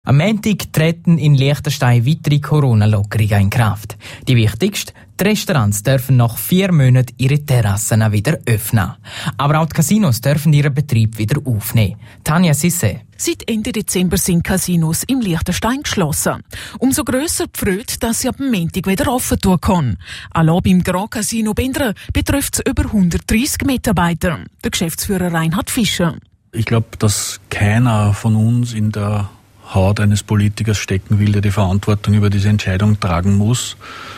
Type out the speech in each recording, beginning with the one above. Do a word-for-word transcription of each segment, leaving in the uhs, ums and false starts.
Am Montag treten in Liechtenstein weitere Corona-Lockerungen in Kraft. Die wichtigste: die Restaurants dürfen nach vier Monaten ihre Terrassen wieder öffnen. Aber auch die Casinos dürfen ihren Betrieb wieder aufnehmen. Tanja Sisse. Seit Ende Dezember sind Casinos im Liechtenstein geschlossen. Umso grösser die Freude, dass sie ab Montag wieder offen tun können. Allein beim Grand Casino Bindra betrifft es über hundertdreissig Mitarbeiter. Der Geschäftsführer Reinhard Fischer. Ich glaube, dass keiner von uns in der Haut eines Politikers stecken will, der die Verantwortung über diese Entscheidung tragen muss.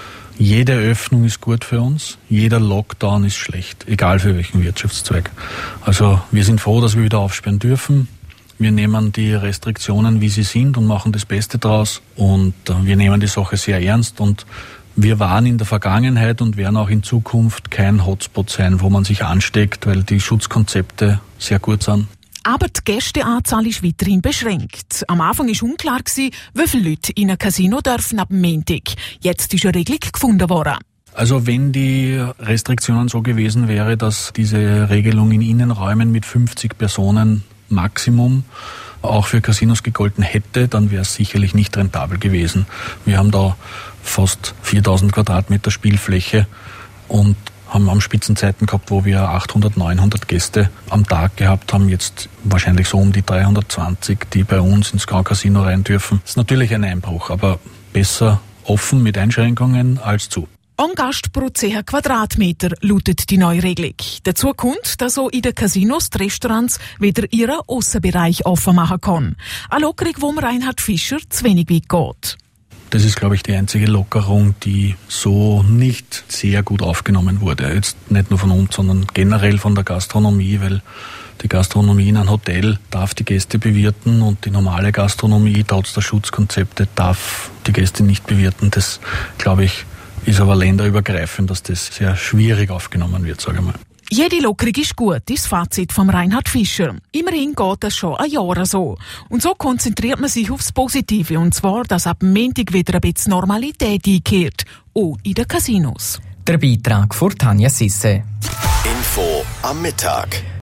Jede Öffnung ist gut für uns, jeder Lockdown ist schlecht, egal für welchen Wirtschaftszweig. Also wir sind froh, dass wir wieder aufsperren dürfen. Wir nehmen die Restriktionen, wie sie sind, und machen das Beste draus. Und wir nehmen die Sache sehr ernst. Und wir waren in der Vergangenheit und werden auch in Zukunft kein Hotspot sein, wo man sich ansteckt, weil die Schutzkonzepte sehr gut sind. Aber die Gästeanzahl ist weiterhin beschränkt. Am Anfang war unklar, wie viele Leute in ein Casino dürfen ab Montag. Jetzt ist eine Regelung gefunden worden. Also wenn die Restriktionen so gewesen wäre, dass diese Regelung in Innenräumen mit fünfzig Personen Maximum auch für Casinos gegolten hätte, dann wäre es sicherlich nicht rentabel gewesen. Wir haben da fast viertausend Quadratmeter Spielfläche und haben am Spitzenzeiten gehabt, wo wir achthundert, neunhundert Gäste am Tag gehabt haben. Jetzt wahrscheinlich so um die dreihundertzwanzig, die bei uns ins Grand Casino rein dürfen. Das ist natürlich ein Einbruch, aber besser offen mit Einschränkungen als zu. Ein Gast pro zehn Quadratmeter lautet die neue Regelung. Dazu kommt, dass auch in den Casinos die Restaurants wieder ihren Aussenbereich offen machen können. Eine Lockerung, wo Reinhard Fischer zu wenig weit geht. Das ist, glaube ich, die einzige Lockerung, die so nicht sehr gut aufgenommen wurde. Jetzt nicht nur von uns, sondern generell von der Gastronomie, weil die Gastronomie in einem Hotel darf die Gäste bewirten und die normale Gastronomie, trotz der Schutzkonzepte, darf die Gäste nicht bewirten. Das, glaube ich, ist aber länderübergreifend, dass das sehr schwierig aufgenommen wird, sage ich mal. Jede Lockerung ist gut, ist das Fazit von Reinhard Fischer. Immerhin geht das schon ein Jahr so. Und so konzentriert man sich aufs Positive, und zwar, dass ab Montag wieder ein bisschen Normalität einkehrt, auch in den Casinos. Der Beitrag von Tanja Sisse. Info am Mittag.